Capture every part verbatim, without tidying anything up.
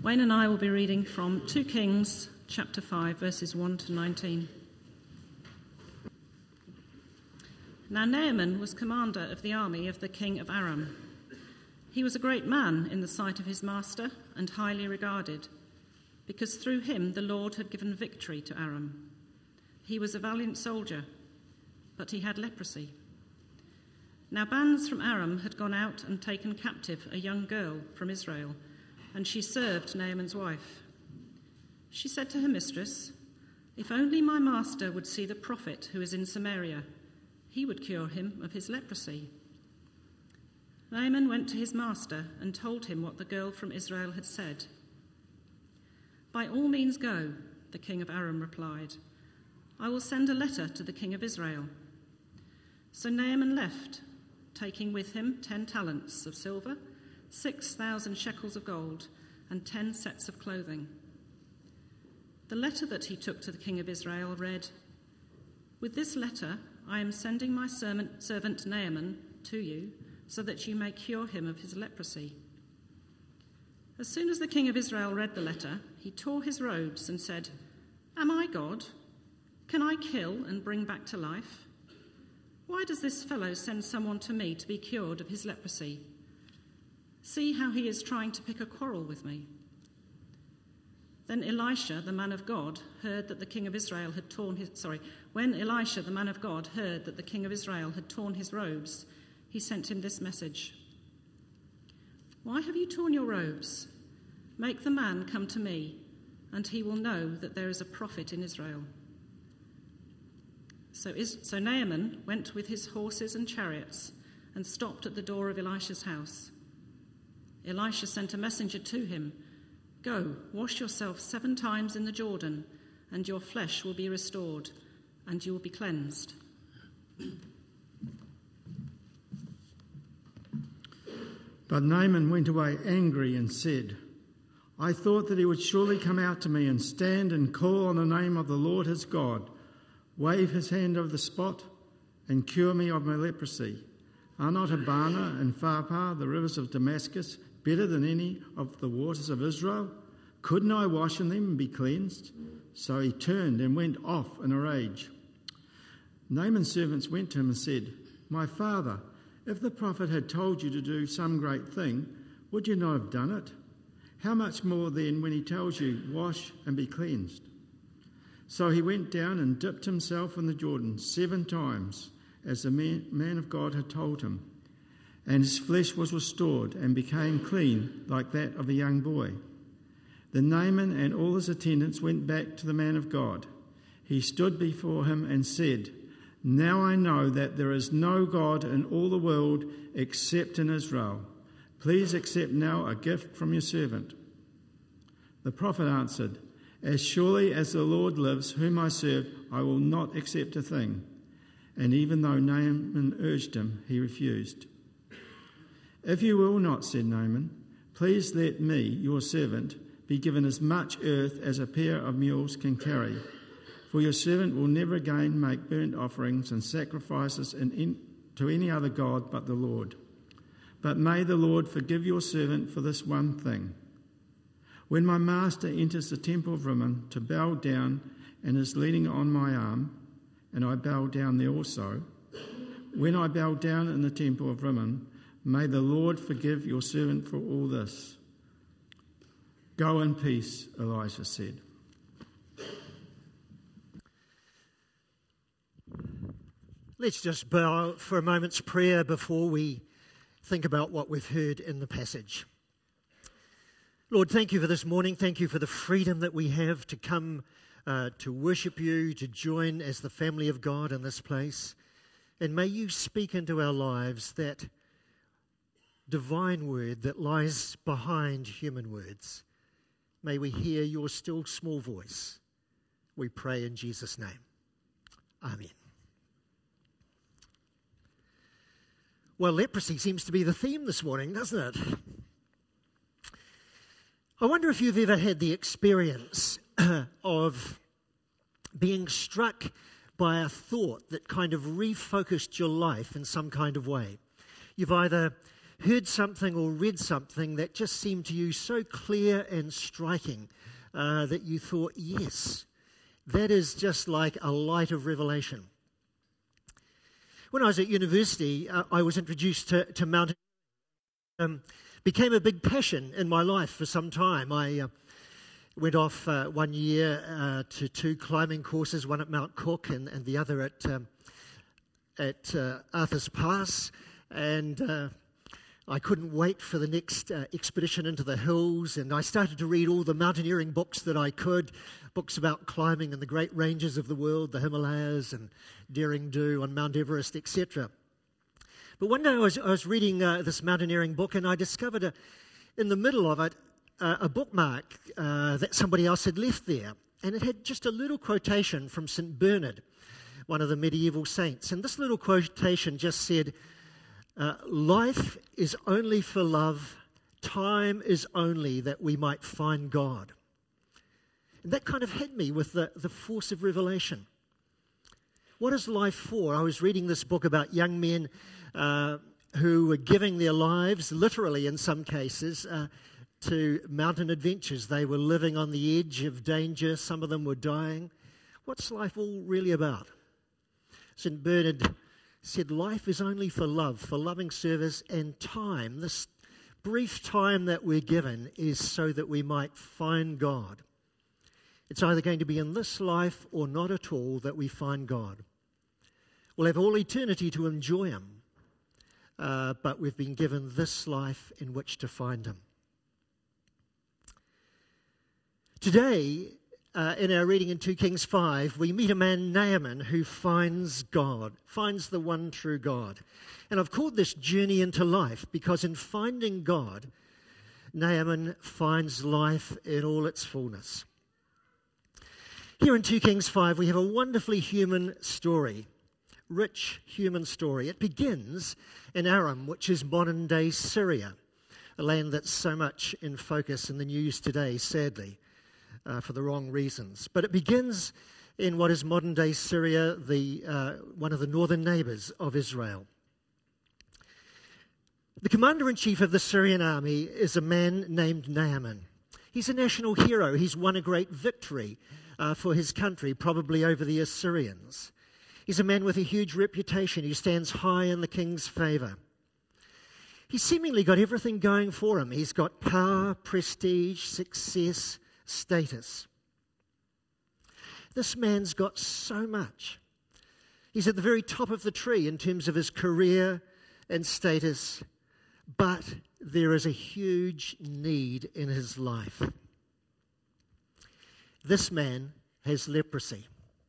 Wayne and I will be reading from two Kings chapter five, verses one to nineteen. Now Naaman was commander of the army of the king of Aram. He was a great man in the sight of his master and highly regarded, because through him the Lord had given victory to Aram. He was a valiant soldier, but he had leprosy. Now bands from Aram had gone out and taken captive a young girl from Israel, and she served Naaman's wife. She said to her mistress, "If only my master would see the prophet who is in Samaria, he would cure him of his leprosy." Naaman went to his master and told him what the girl from Israel had said. "By all means go," the king of Aram replied. "I will send a letter to the king of Israel." So Naaman left, taking with him ten talents of silver, six thousand shekels of gold, and ten sets of clothing. The letter that he took to the king of Israel read, "With this letter I am sending my servant, servant Naaman to you, so that you may cure him of his leprosy." As soon as the king of Israel read the letter, he tore his robes and said, "Am I God? Can I kill and bring back to life? Why does this fellow send someone to me to be cured of his leprosy? See how he is trying to pick a quarrel with me." Then Elisha, the man of God, heard that the king of Israel had torn his sorry. When Elisha, the man of God, heard that the king of Israel had torn his robes, he sent him this message: "Why have you torn your robes? Make the man come to me, and he will know that there is a prophet in Israel." So, is, so Naaman went with his horses and chariots and stopped at the door of Elisha's house. Elisha sent a messenger to him, "Go, wash yourself seven times in the Jordan, and your flesh will be restored, and you will be cleansed." But Naaman went away angry and said, "I thought that he would surely come out to me and stand and call on the name of the Lord his God, wave his hand over the spot, and cure me of my leprosy. Are not Abana and Pharpar, the rivers of Damascus, better than any of the waters of Israel? Couldn't I wash in them and be cleansed?" So he turned and went off in a rage. Naaman's servants went to him and said, "My father, if the prophet had told you to do some great thing, would you not have done it? How much more then when he tells you, 'Wash and be cleansed'?" So he went down and dipped himself in the Jordan seven times, as the man, man of God had told him. And his flesh was restored and became clean like that of a young boy. Then Naaman and all his attendants went back to the man of God. He stood before him and said, "Now I know that there is no God in all the world except in Israel. Please accept now a gift from your servant." The prophet answered, "As surely as the Lord lives, whom I serve, I will not accept a thing." And even though Naaman urged him, he refused. "If you will not," said Naaman, "please let me, your servant, be given as much earth as a pair of mules can carry. For your servant will never again make burnt offerings and sacrifices in, in, to any other god but the Lord. But may the Lord forgive your servant for this one thing. When my master enters the temple of Rimmon to bow down and is leaning on my arm, and I bow down there also, when I bow down in the temple of Rimmon, may the Lord forgive your servant for all this." "Go in peace," Elijah said. Let's just bow for a moment's prayer before we think about what we've heard in the passage. Lord, thank you for this morning. Thank you for the freedom that we have to come uh, to worship you, to join as the family of God in this place. And may you speak into our lives that divine word that lies behind human words. May we hear your still small voice. We pray in Jesus' name. Amen. Well, leprosy seems to be the theme this morning, doesn't it? I wonder if you've ever had the experience of being struck by a thought that kind of refocused your life in some kind of way. You've either heard something or read something that just seemed to you so clear and striking uh, that you thought, yes, that is just like a light of revelation. When I was at university, uh, I was introduced to, to mountaineering. Um, became a big passion in my life for some time. I uh, went off uh, one year uh, to two climbing courses, one at Mount Cook and, and the other at um, at uh, Arthur's Pass, and uh, I couldn't wait for the next uh, expedition into the hills, and I started to read all the mountaineering books that I could, books about climbing in the great ranges of the world, the Himalayas and Daring Do on Mount Everest, et cetera. But one day I was, I was reading uh, this mountaineering book, and I discovered a, in the middle of it uh, a bookmark uh, that somebody else had left there, and it had just a little quotation from Saint Bernard, one of the medieval saints. And this little quotation just said, uh, life is only for love, time is only that we might find God. And that kind of hit me with the, the force of revelation. What is life for? I was reading this book about young men uh, who were giving their lives, literally in some cases, uh, to mountain adventures. They were living on the edge of danger. Some of them were dying. What's life all really about? Saint Bernard said, life is only for love, for loving service, and time. This brief time that we're given is so that we might find God. It's either going to be in this life or not at all that we find God. We'll have all eternity to enjoy Him, uh, but we've been given this life in which to find Him. Today, uh, in our reading in two Kings five, we meet a man, Naaman, who finds God, finds the one true God. And I've called this Journey into Life because in finding God, Naaman finds life in all its fullness. Here in two Kings five, we have a wonderfully human story, rich human story. It begins in Aram, which is modern-day Syria, a land that's so much in focus in the news today, sadly, uh, for the wrong reasons. But it begins in what is modern-day Syria, the uh, one of the northern neighbours of Israel. The commander-in-chief of the Syrian army is a man named Naaman. He's a national hero. He's won a great victory Uh, for his country, probably over the Assyrians. He's a man with a huge reputation. He stands high in the king's favour. He's seemingly got everything going for him. He's got power, prestige, success, status. This man's got so much. He's at the very top of the tree in terms of his career and status, but there is a huge need in his life. This man has leprosy.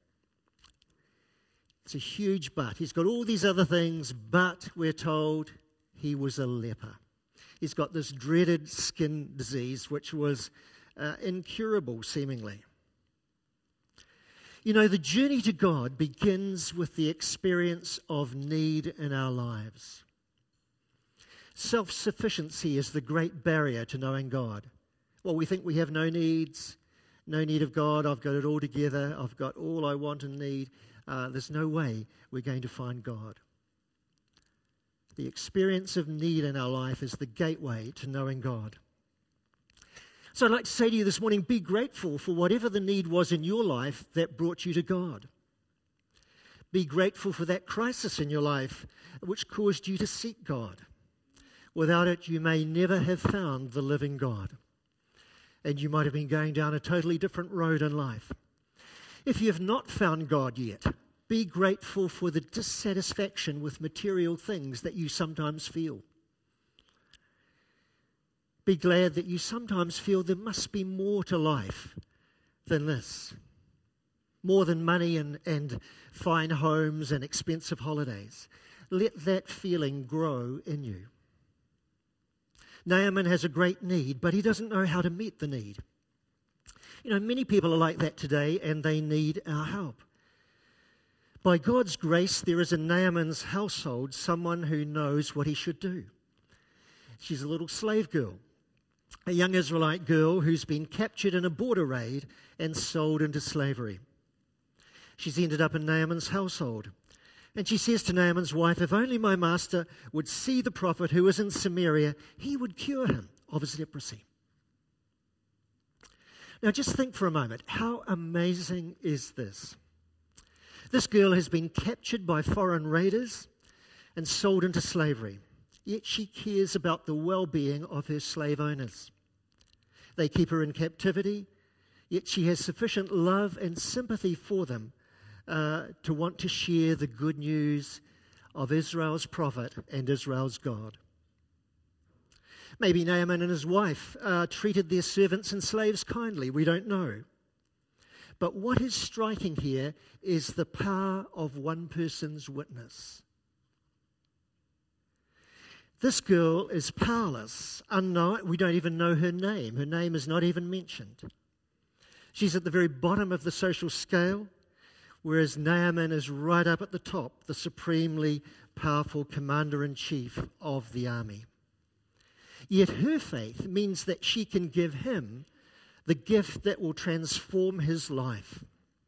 It's a huge but. He's got all these other things, but we're told he was a leper. He's got this dreaded skin disease, which was uh, incurable, seemingly. You know, the journey to God begins with the experience of need in our lives. Self-sufficiency is the great barrier to knowing God. Well, we think we have no needs. No need of God, I've got it all together, I've got all I want and need. Uh, there's no way we're going to find God. The experience of need in our life is the gateway to knowing God. So I'd like to say to you this morning, be grateful for whatever the need was in your life that brought you to God. Be grateful for that crisis in your life which caused you to seek God. Without it, you may never have found the living God. And you might have been going down a totally different road in life. If you have not found God yet, be grateful for the dissatisfaction with material things that you sometimes feel. Be glad that you sometimes feel there must be more to life than this. More than money and, and fine homes and expensive holidays. Let that feeling grow in you. Naaman has a great need, but he doesn't know how to meet the need. You know, many people are like that today, and they need our help. By God's grace, there is in Naaman's household someone who knows what he should do. She's a little slave girl, a young Israelite girl who's been captured in a border raid and sold into slavery. She's ended up in Naaman's household. And she says to Naaman's wife, if only my master would see the prophet who is in Samaria, he would cure him of his leprosy. Now just think for a moment, how amazing is this? This girl has been captured by foreign raiders and sold into slavery, yet she cares about the well-being of her slave owners. They keep her in captivity, yet she has sufficient love and sympathy for them uh, to want to share the good news of Israel's prophet and Israel's God. Maybe Naaman and his wife uh, treated their servants and slaves kindly. We don't know. But what is striking here is the power of one person's witness. This girl is powerless, unknown. We don't even know her name. Her name is not even mentioned. She's at the very bottom of the social scale, whereas Naaman is right up at the top, the supremely powerful commander-in-chief of the army. Yet her faith means that she can give him the gift that will transform his life.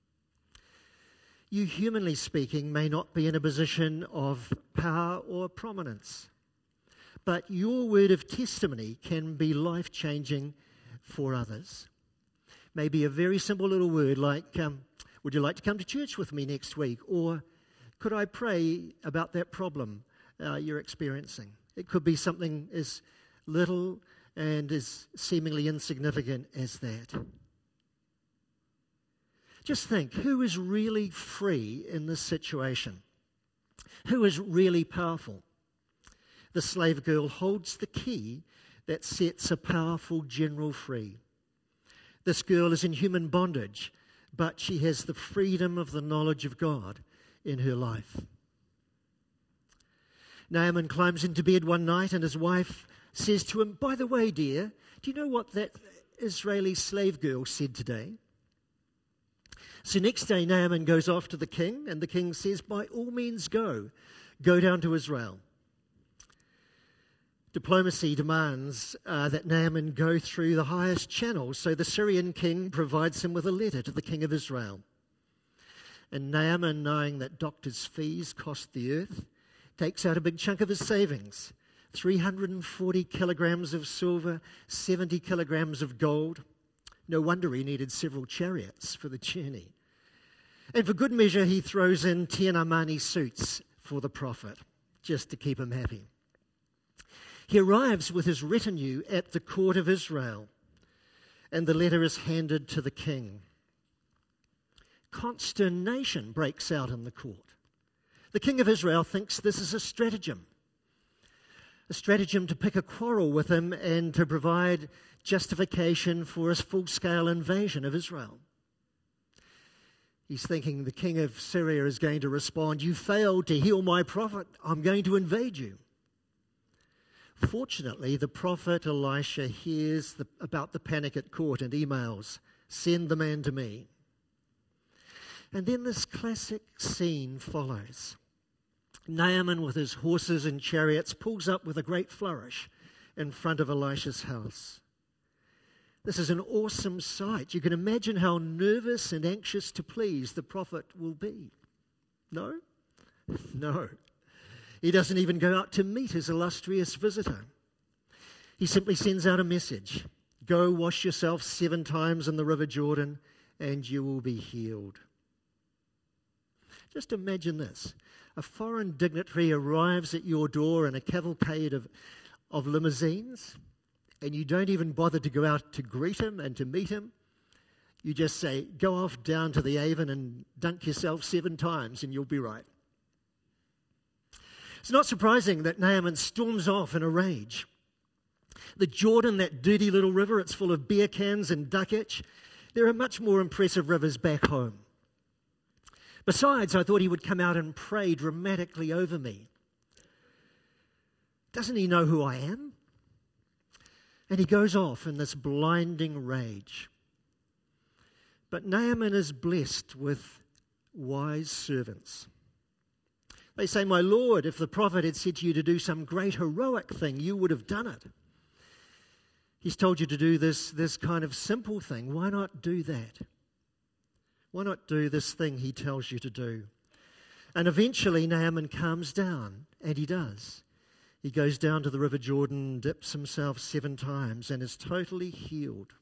You, humanly speaking, may not be in a position of power or prominence, but your word of testimony can be life-changing for others. Maybe a very simple little word like, um, would you like to come to church with me next week? Or could I pray about that problem uh, you're experiencing? It could be something as little and as seemingly insignificant as that. Just think, who is really free in this situation? Who is really powerful? The slave girl holds the key that sets a powerful general free. This girl is in human bondage, but she has the freedom of the knowledge of God in her life. Naaman climbs into bed one night and his wife says to him, by the way, dear, do you know what that Israeli slave girl said today? So next day Naaman goes off to the king, and the king says, by all means go. Go down to Israel. Diplomacy demands uh, that Naaman go through the highest channels, so the Syrian king provides him with a letter to the king of Israel. And Naaman, knowing that doctors' fees cost the earth, takes out a big chunk of his savings, three hundred forty kilograms of silver, seventy kilograms of gold. No wonder he needed several chariots for the journey. And for good measure, he throws in ten Armani suits for the prophet, just to keep him happy. He arrives with his retinue at the court of Israel, and the letter is handed to the king. Consternation breaks out in the court. The king of Israel thinks this is a stratagem, a stratagem to pick a quarrel with him and to provide justification for his full-scale invasion of Israel. He's thinking the king of Syria is going to respond, you failed to heal my prophet, I'm going to invade you. Fortunately, the prophet Elisha hears the, about the panic at court and emails, send the man to me. And then this classic scene follows. Naaman, with his horses and chariots, pulls up with a great flourish in front of Elisha's house. This is an awesome sight. You can imagine how nervous and anxious to please the prophet will be. No? No. He doesn't even go out to meet his illustrious visitor. He simply sends out a message. Go wash yourself seven times in the river Jordan and you will be healed. Just imagine this. A foreign dignitary arrives at your door in a cavalcade of, of limousines, and you don't even bother to go out to greet him and to meet him. You just say, go off down to the Avon and dunk yourself seven times and you'll be right. It's not surprising that Naaman storms off in a rage. The Jordan, that dirty little river, it's full of beer cans and duck itch. There are much more impressive rivers back home. Besides, I thought he would come out and pray dramatically over me. Doesn't he know who I am? And he goes off in this blinding rage. But Naaman is blessed with wise servants. They say, my Lord, if the prophet had said to you to do some great heroic thing, you would have done it. He's told you to do this, this kind of simple thing. Why not do that? Why not do this thing he tells you to do? And eventually Naaman calms down, and he does. He goes down to the River Jordan, dips himself seven times, and is totally healed.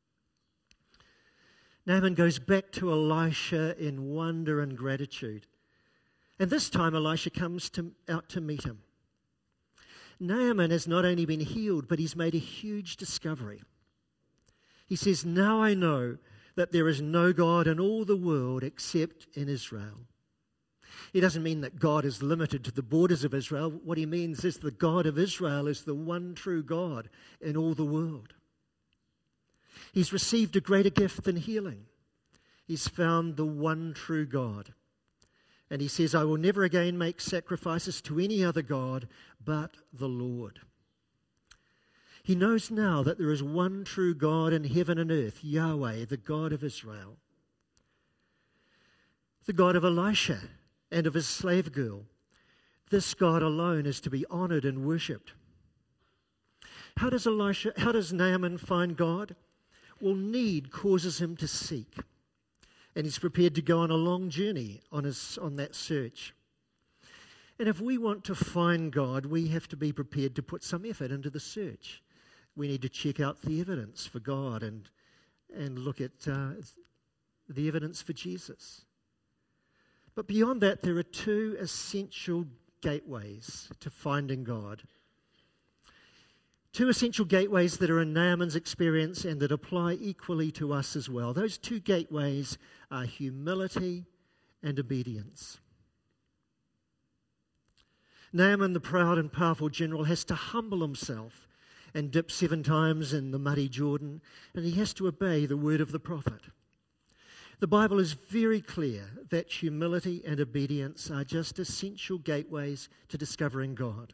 Naaman goes back to Elisha in wonder and gratitude. And this time Elisha comes to, out to meet him. Naaman has not only been healed, but he's made a huge discovery. He says, "Now I know that there is no God in all the world except in Israel." He doesn't mean that God is limited to the borders of Israel. What he means is the God of Israel is the one true God in all the world. He's received a greater gift than healing. He's found the one true God. And he says, "I will never again make sacrifices to any other God but the Lord." He knows now that there is one true God in heaven and earth, Yahweh, the God of Israel. The God of Elisha and of his slave girl. This God alone is to be honored and worshipped. How does Elisha, how does Naaman find God? Well, need causes him to seek. And he's prepared to go on a long journey on, his, on that search. And if we want to find God, we have to be prepared to put some effort into the search. We need to check out the evidence for God and, and look at uh, the evidence for Jesus. But beyond that, there are two essential gateways to finding God. Two essential gateways that are in Naaman's experience and that apply equally to us as well. Those two gateways are humility and obedience. Naaman, the proud and powerful general, has to humble himself and dip seven times in the muddy Jordan, and he has to obey the word of the prophet. The Bible is very clear that humility and obedience are just essential gateways to discovering God.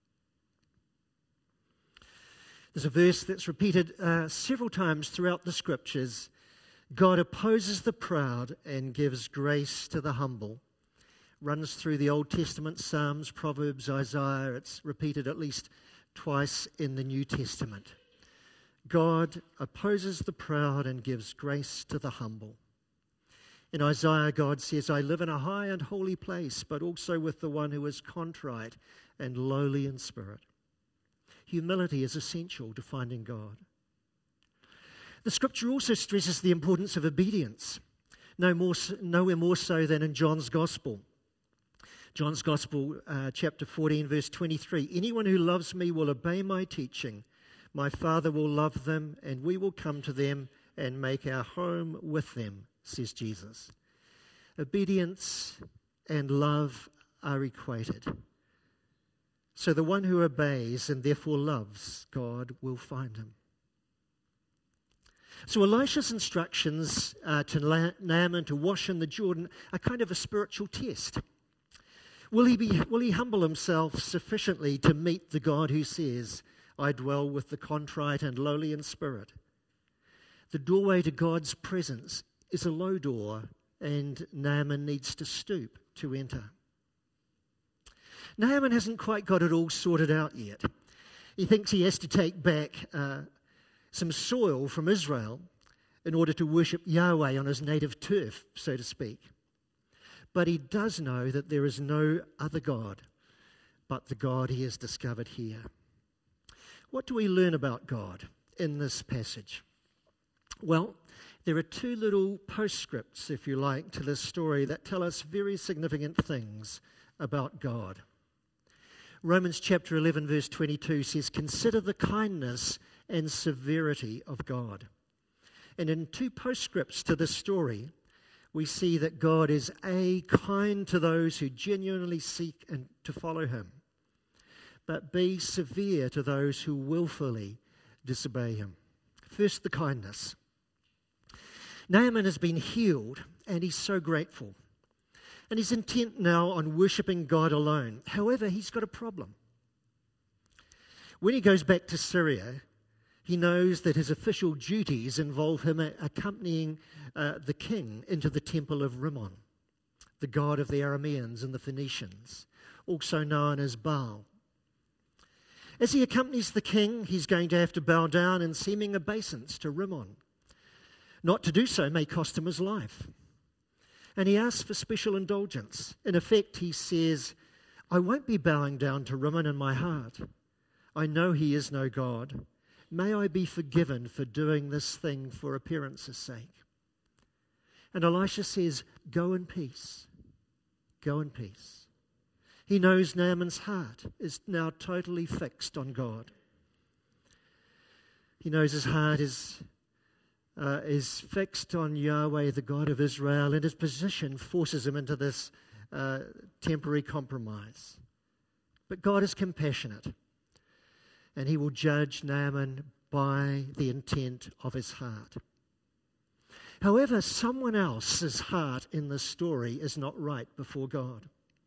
There's a verse that's repeated uh, several times throughout the Scriptures. God opposes the proud and gives grace to the humble. Runs through the Old Testament, Psalms, Proverbs, Isaiah. It's repeated at least twice in the New Testament. God opposes the proud and gives grace to the humble. In Isaiah, God says, "I live in a high and holy place, but also with the one who is contrite and lowly in spirit." Humility is essential to finding God. The Scripture also stresses the importance of obedience, no more, nowhere more so than in John's Gospel. John's Gospel, uh, chapter fourteen, verse twenty-three, "Anyone who loves me will obey my teaching. My Father will love them, and we will come to them and make our home with them," says Jesus. Obedience and love are equated. So the one who obeys and therefore loves God will find him. So Elisha's instructions uh, to Naaman to wash in the Jordan are kind of a spiritual test. Will he be, will he humble himself sufficiently to meet the God who says, "I dwell with the contrite and lowly in spirit"? The doorway to God's presence is a low door, and Naaman needs to stoop to enter. Naaman hasn't quite got it all sorted out yet. He thinks he has to take back uh, some soil from Israel in order to worship Yahweh on his native turf, so to speak. But he does know that there is no other God but the God he has discovered here. What do we learn about God in this passage? Well, there are two little postscripts, if you like, to this story that tell us very significant things about God. Romans chapter eleven, verse twenty-two says, "Consider the kindness and severity of God." And in two postscripts to this story, we see that God is A, kind to those who genuinely seek and to follow him, but B, severe to those who willfully disobey him. First, the kindness. Naaman has been healed, and he's so grateful. And he's intent now on worshipping God alone. However, he's got a problem. When he goes back to Syria, he knows that his official duties involve him accompanying uh, the king into the temple of Rimmon, the god of the Arameans and the Phoenicians, also known as Baal. As he accompanies the king, he's going to have to bow down in seeming obeisance to Rimmon. Not to do so may cost him his life. And he asks for special indulgence. In effect, he says, I won't be bowing down to Rimmon in my heart. I know he is no God. May I be forgiven for doing this thing for appearance's sake. And Elisha says, go in peace. Go in peace. He knows Naaman's heart is now totally fixed on God. He knows his heart is, uh, is fixed on Yahweh, the God of Israel, and his position forces him into this uh, temporary compromise. But God is compassionate, and he will judge Naaman by the intent of his heart. However, someone else's heart in this story is not right before God.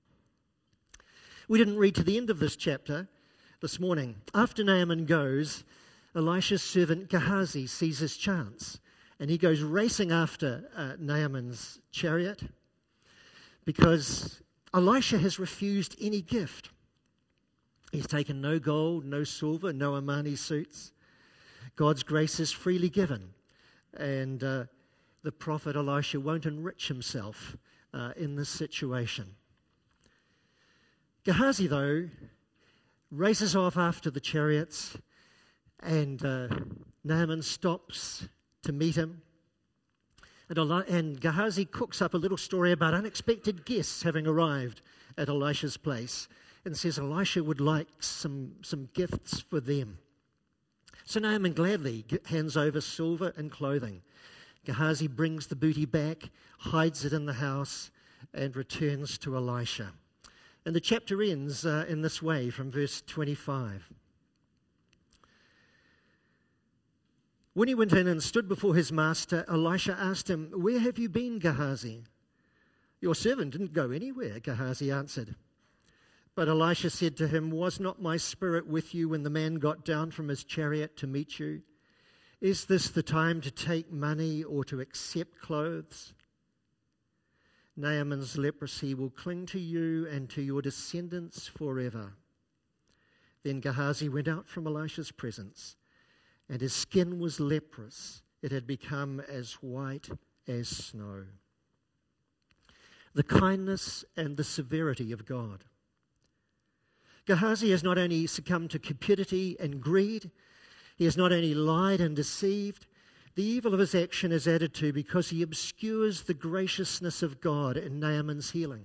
We didn't read to the end of this chapter this morning. After Naaman goes, Elisha's servant Gehazi sees his chance, and he goes racing after uh, Naaman's chariot because Elisha has refused any gift. He's taken no gold, no silver, no Armani suits. God's grace is freely given, and uh, the prophet Elisha won't enrich himself uh, in this situation. Gehazi, though, races off after the chariots, and uh, Naaman stops to meet him. And, Eli- and Gehazi cooks up a little story about unexpected guests having arrived at Elisha's place, and says Elisha would like some, some gifts for them. So Naaman gladly hands over silver and clothing. Gehazi brings the booty back, hides it in the house, and returns to Elisha. And the chapter ends uh, in this way from verse twenty-five. When he went in and stood before his master, Elisha asked him, "Where have you been, Gehazi?" "Your servant didn't go anywhere," Gehazi answered. But Elisha said to him, "Was not my spirit with you when the man got down from his chariot to meet you? Is this the time to take money or to accept clothes? Naaman's leprosy will cling to you and to your descendants forever." Then Gehazi went out from Elisha's presence, and his skin was leprous. It had become as white as snow. The kindness and the severity of God. Gehazi has not only succumbed to cupidity and greed, he has not only lied and deceived, the evil of his action is added to because he obscures the graciousness of God in Naaman's healing.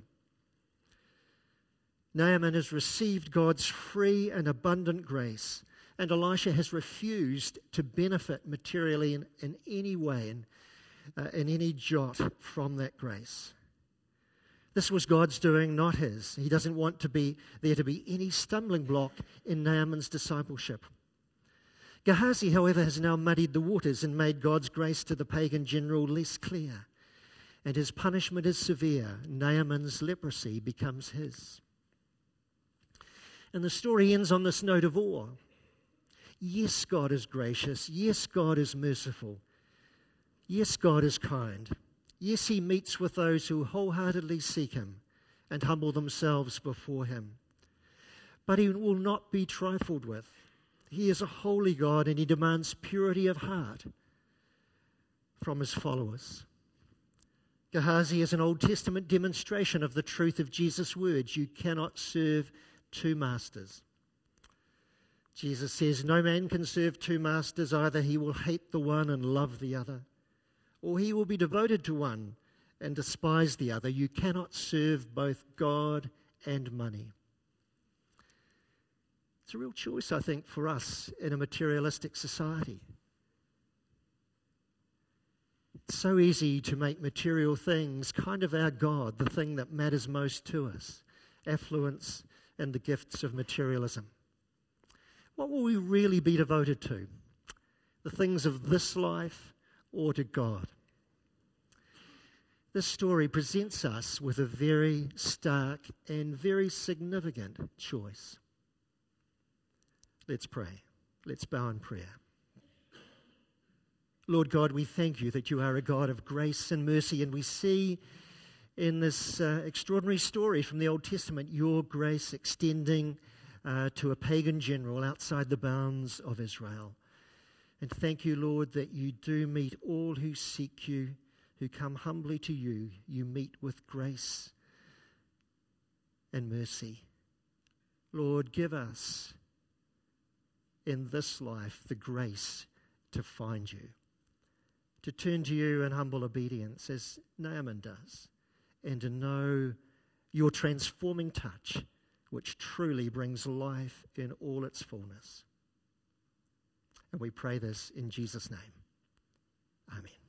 Naaman has received God's free and abundant grace, and Elisha has refused to benefit materially in, in any way, in, uh, in any jot from that grace. This was God's doing, not his. He doesn't want to be there to be any stumbling block in Naaman's discipleship. Gehazi, however, has now muddied the waters and made God's grace to the pagan general less clear, and his punishment is severe. Naaman's leprosy becomes his. And the story ends on this note of awe. Yes, God is gracious. Yes, God is merciful. Yes, God is kind. Yes, he meets with those who wholeheartedly seek him and humble themselves before him. But he will not be trifled with. He is a holy God, and he demands purity of heart from his followers. Gehazi is an Old Testament demonstration of the truth of Jesus' words. You cannot serve two masters. Jesus says, no man can serve two masters. Either he will hate the one and love the other, or he will be devoted to one and despise the other. You cannot serve both God and money. It's a real choice, I think, for us in a materialistic society. It's so easy to make material things kind of our God, the thing that matters most to us, affluence and the gifts of materialism. What will we really be devoted to? The things of this life or to God? This story presents us with a very stark and very significant choice. Let's pray. Let's bow in prayer. Lord God, we thank you that you are a God of grace and mercy, and we see in this uh, extraordinary story from the Old Testament your grace extending uh, to a pagan general outside the bounds of Israel. And thank you, Lord, that you do meet all who seek you who come humbly to you, you meet with grace and mercy. Lord, give us in this life the grace to find you, to turn to you in humble obedience as Naaman does, and to know your transforming touch, which truly brings life in all its fullness. And we pray this in Jesus' name. Amen.